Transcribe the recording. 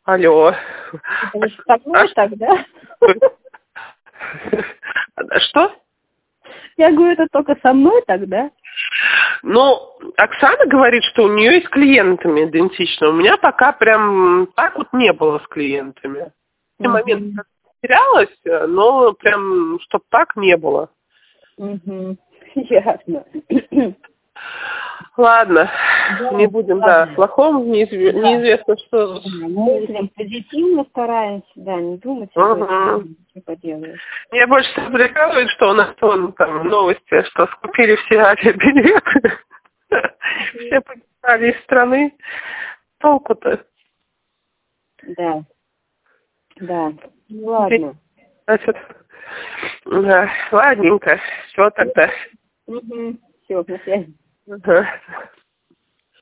Алло. Это со мной тогда? Что? Я говорю, это только со мной тогда? Ну, Оксана говорит, что у нее и с клиентами идентично. У меня пока прям так вот не было с клиентами. В момент терялась, но прям, чтоб так не было. Ясно. Ладно, Да, не будем, ладно. да, плохом, неизвестно, что... Мыслим позитивно стараемся, да, не думать об этом, что поделаешь. Меня больше всего прикалывает, что у нас вон, там новости, что скупили все авиабилеты. Все покидали из страны. Толку-то? Да. Да. Ну, ладно. Значит, да, ладненько. Все тогда. Все, на связи.